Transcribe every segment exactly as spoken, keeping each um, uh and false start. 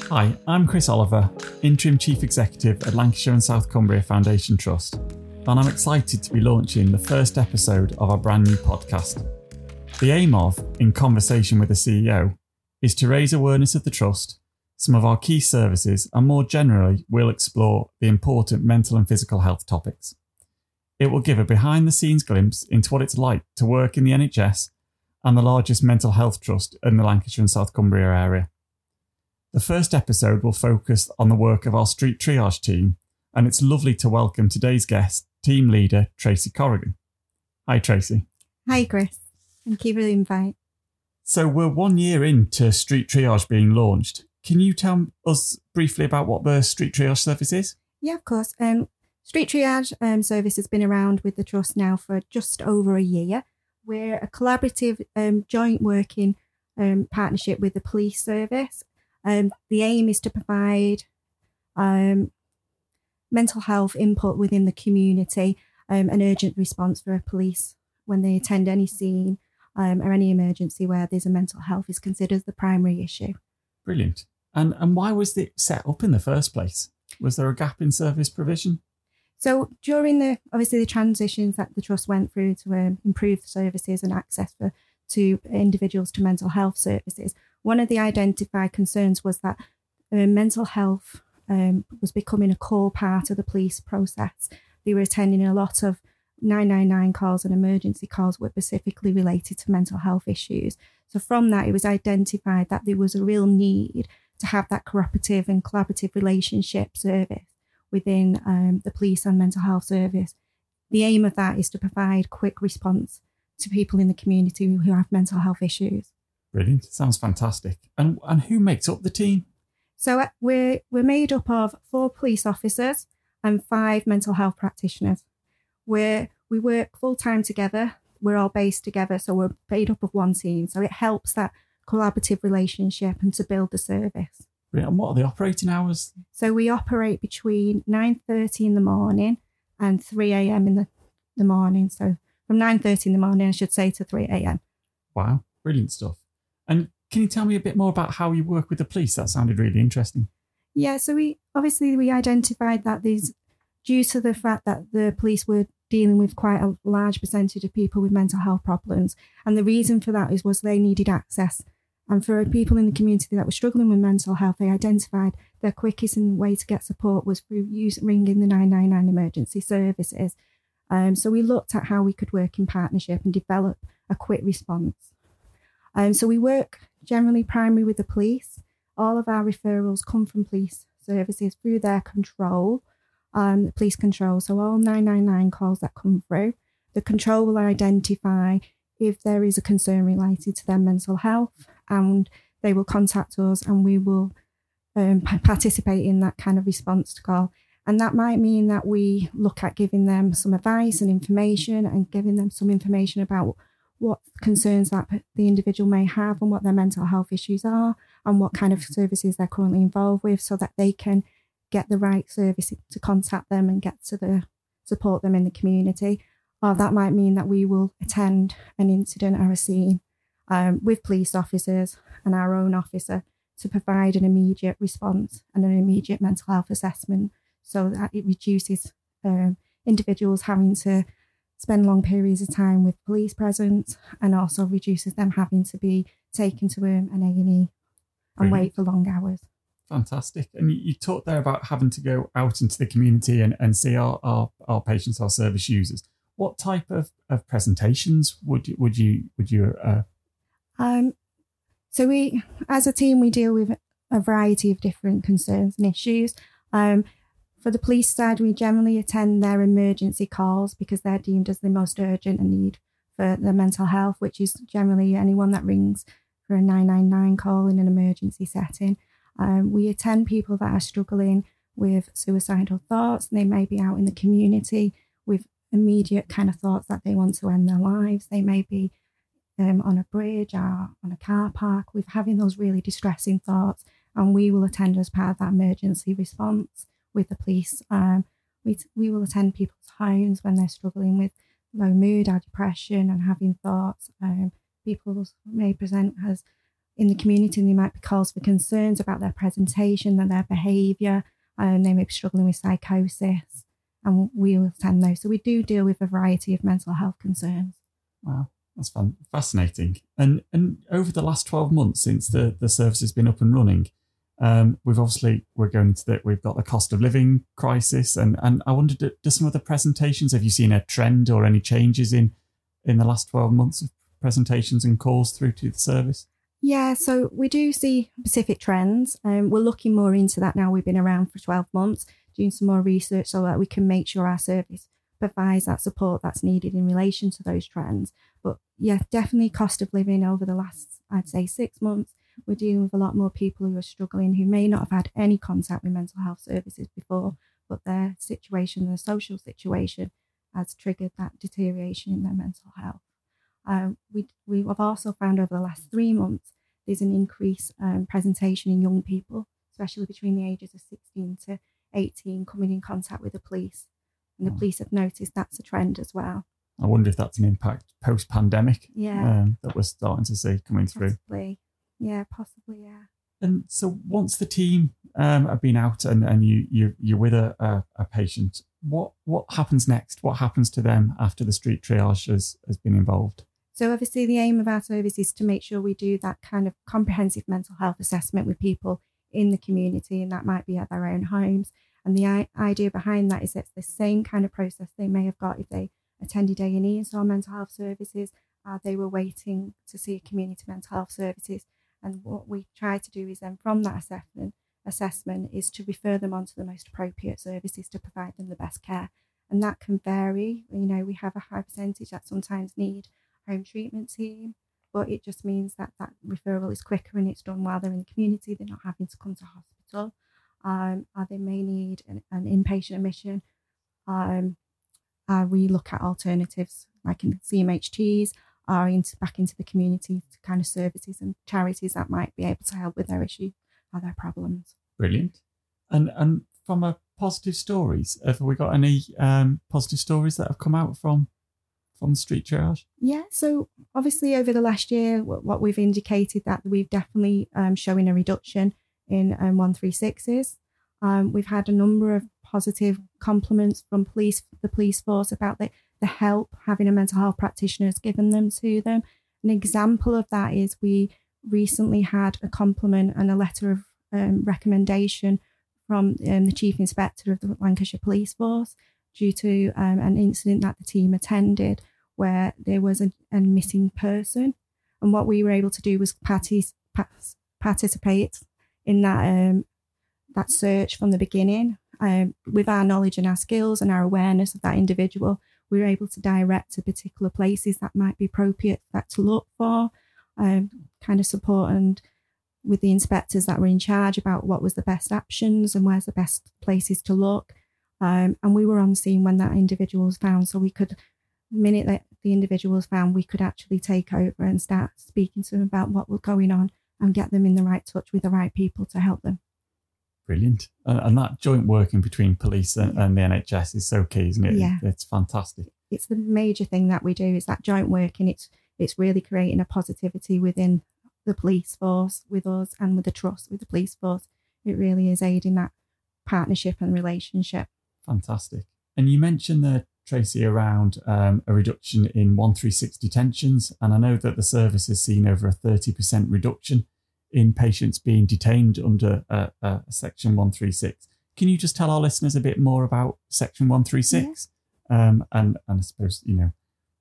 Hi, I'm Chris Oliver, Interim Chief Executive at Lancashire and South Cumbria Foundation Trust, and I'm excited to be launching the first episode of our brand new podcast. The aim of In Conversation with the C E O is to raise awareness of the Trust, some of our key services, and more generally, we'll explore the important mental and physical health topics. It will give a behind-the-scenes glimpse into what it's like to work in the N H S and the largest mental health trust in the Lancashire and South Cumbria area. The first episode will focus on the work of our street triage team, and it's lovely to welcome today's guest, team leader Tracy Corrigan. Hi, Tracy. Hi, Chris. Thank you for the invite. So we're one year into street triage being launched. Can you tell us briefly about what the street triage service is? Yeah, of course. Um, street triage um, service has been around with the Trust now for just over a year. We're a collaborative um, joint working um, partnership with the police service. Um, the aim is to provide um, mental health input within the community, um, an urgent response for police when they attend any scene um, or any emergency where there's a mental health is considered the primary issue. Brilliant. And and why was it set up in the first place? Was there a gap in service provision? So during the, obviously the transitions that the Trust went through to um, improve the services and access for to individuals to mental health services, one of the identified concerns was that uh, mental health um, was becoming a core part of the police process. They were attending a lot of nine nine nine calls and emergency calls were specifically related to mental health issues. So from that, it was identified that there was a real need to have that cooperative and collaborative relationship service within um, the police and mental health service. The aim of that is to provide quick response to people in the community who have mental health issues. Brilliant. Sounds fantastic. And and who makes up the team? So uh, we're we're made up of four police officers and five mental health practitioners. We're, we work full-time together. We're all based together, so we're made up of one team. So it helps that collaborative relationship and to build the service. Brilliant. And what are the operating hours? So we operate between nine thirty in the morning and three a.m. in the, the morning. So from nine thirty in the morning, I should say, to three a.m. Wow, brilliant stuff. And can you tell me a bit more about how you work with the police? That sounded really interesting. Yeah, so we obviously we identified that these, due to the fact that the police were dealing with quite a large percentage of people with mental health problems, and the reason for that is was they needed access. And for people in the community that were struggling with mental health, they identified their quickest way to get support was through use, ringing the nine nine nine emergency services. Um, so we looked at how we could work in partnership and develop a quick response. Um, so we work generally primarily with the police. All of our referrals come from police services through their control, um, the police control. So all nine nine nine calls that come through, the control will identify if there is a concern related to their mental health, and they will contact us and we will um, participate in that kind of response to call. And that might mean that we look at giving them some advice and information and giving them some information about what concerns that the individual may have and what their mental health issues are and what kind of services they're currently involved with so that they can get the right service to contact them and get to the support them in the community. Or that might mean that we will attend an incident or a scene um, with police officers and our own officer to provide an immediate response and an immediate mental health assessment so that it reduces um, individuals having to spend long periods of time with police presence and also reduces them having to be taken to um, an A and E and wait for long hours. Fantastic. And you, you talked there about having to go out into the community and, and see our, our, our patients, our service users. What type of, of presentations would you, would you, would you, uh... um, so we, as a team, we deal with a variety of different concerns and issues. Um, for the police side, we generally attend their emergency calls because they're deemed as the most urgent and need for their mental health, which is generally anyone that rings for a nine nine nine call in an emergency setting. Um, we attend people that are struggling with suicidal thoughts, and they may be out in the community with immediate kind of thoughts that they want to end their lives. They may be um, on a bridge or on a car park with having those really distressing thoughts, and we will attend as part of that emergency response with the police. Um, we, we will attend people's homes when they're struggling with low mood or depression and having thoughts. Um, people may present as in the community, and they might be cause for concerns about their presentation and their behaviour, and they may be struggling with psychosis, and we will attend those. So we do deal with a variety of mental health concerns. Wow, that's fun, fascinating. And and over the last twelve months since the, the service has been up and running, um, we've obviously, we're going into that, we've got the cost of living crisis, and, and I wondered, do, do some of the presentations, have you seen a trend or any changes in, in the last twelve months of presentations and calls through to the service? Yeah, so we do see specific trends. Um, we're looking more into that now. We've been around for twelve months, doing some more research so that we can make sure our service provides that support that's needed in relation to those trends. But yeah, definitely cost of living over the last, I'd say, six months. We're dealing with a lot more people who are struggling, who may not have had any contact with mental health services before, but their situation, their social situation, has triggered that deterioration in their mental health. Um, we we have also found over the last three months there's an increase um, presentation in young people, especially between the ages of sixteen to eighteen, coming in contact with the police, and the oh. police have noticed that's a trend as well. I wonder if that's an impact post-pandemic, yeah, um, that we're starting to see coming through. Possibly, yeah, possibly, yeah. And so once the team um, have been out and, and you you you're with a, a, a patient, what what happens next? What happens to them after the street triage has, has been involved? So obviously the aim of our service is to make sure we do that kind of comprehensive mental health assessment with people in the community, and that might be at their own homes. And the I- idea behind that is it's the same kind of process they may have got if they attended A and E and saw mental health services, uh, they were waiting to see a community mental health services. And what we try to do is then from that assessment, assessment is to refer them on to the most appropriate services to provide them the best care. And that can vary. You know, we have a high percentage that sometimes need home treatment team, but it just means that that referral is quicker and it's done while they're in the community. They're not having to come to hospital. Um, or they may need an, an inpatient admission. Um, uh, we look at alternatives like in C M H Ts or into, back into the community to kind of services and charities that might be able to help with their issue or their problems. Brilliant. And and from a positive stories, have we got any um, positive stories that have come out from from the street triage? Yeah, so obviously over the last year, what we've indicated that we've definitely um, showing a reduction in um, one three sixes. Um, we've had a number of positive compliments from police, the police force about the, the help having a mental health practitioner has given them to them. An example of that is we recently had a compliment and a letter of um, recommendation from um, the Chief Inspector of the Lancashire Police Force due to um, an incident that the team attended where there was a, a missing person. And what we were able to do was partic- participate in that um, that search from the beginning. Um, with our knowledge and our skills and our awareness of that individual, we were able to direct to particular places that might be appropriate that to look for, um, kind of support and with the inspectors that were in charge about what was the best options and where's the best places to look. Um, and we were on scene when that individual was found, so we could, the minute that the individual was found, we could actually take over and start speaking to them about what was going on and get them in the right touch with the right people to help them. Brilliant. And, and that joint working between police and, and the N H S is so key, isn't it? Yeah. It's fantastic. It's the major thing that we do is that joint working. It's it's really creating a positivity within the police force, with us, and with the trust with the police force. It really is aiding that partnership and relationship. Fantastic. And you mentioned there, Tracy, around um, a reduction in one three six detentions. And I know that the service has seen over a thirty percent reduction in patients being detained under uh, uh, Section one three six. Can you just tell our listeners a bit more about Section one three six? Yeah. Um, and, and I suppose, you know,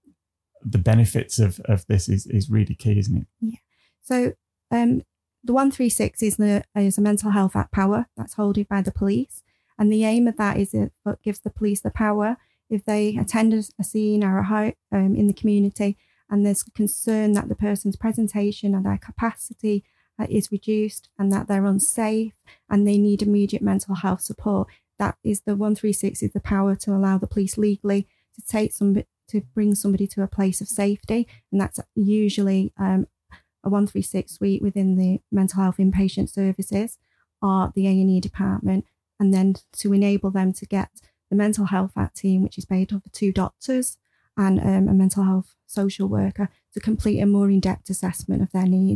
the benefits of, of this is, is really key, isn't it? Yeah. So um, the one three six is, the, is a mental health act power that's held by the police. And the aim of that is it gives the police the power if they attend a scene or a ho- um, in the community and there's concern that the person's presentation and their capacity uh, is reduced and that they're unsafe and they need immediate mental health support. That is the one three six is the power to allow the police legally to take somebody, to bring somebody to a place of safety. And that's usually um, a one three six suite within the mental health inpatient services or the A and E department. And then to enable them to get the mental health act team, which is made up of two doctors and um, a mental health social worker, to complete a more in-depth assessment of their needs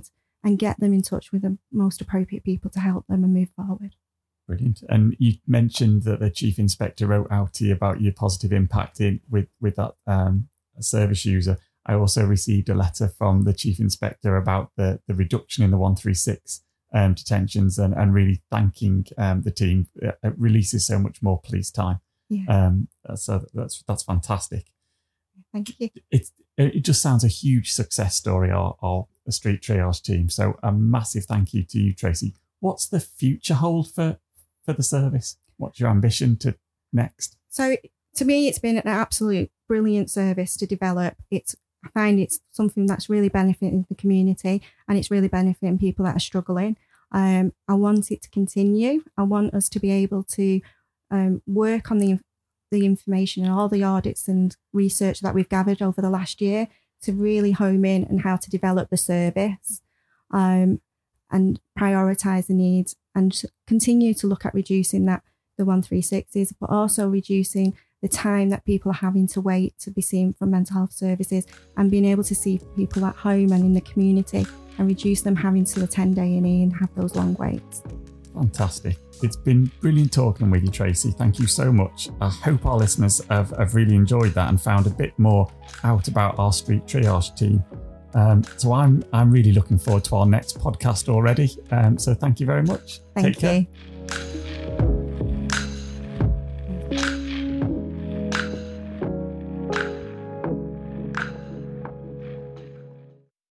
and get them in touch with the most appropriate people to help them and move forward. Brilliant. And you mentioned that the Chief Inspector wrote out to you about your positive impact in with, with that um, service user. I also received a letter from the Chief Inspector about the, the reduction in the one three six um, detentions and, and really thanking um, the team. It releases so much more police time. Yeah. Um, so that's that's fantastic. Thank you. It, it just sounds a huge success story, our, our street triage team. So a massive thank you to you, Tracy. What's the future hold for, for the service? What's your ambition to next? So to me, it's been an absolute brilliant service to develop. It's I find it's something that's really benefiting the community and it's really benefiting people that are struggling. Um, I want it to continue. I want us to be able to um, work on the the information and all the audits and research that we've gathered over the last year to really home in on how to develop the service um, and prioritise the needs and continue to look at reducing that the one three sixes, but also reducing the time that people are having to wait to be seen from mental health services and being able to see people at home and in the community and reduce them having to attend A and E and have those long waits. Fantastic. It's been brilliant talking with you, Tracy. Thank you so much. I hope our listeners have, have really enjoyed that and found a bit more out about our street triage team. Um, so I'm I'm really looking forward to our next podcast already. Um, so thank you very much. Thank Take care. you.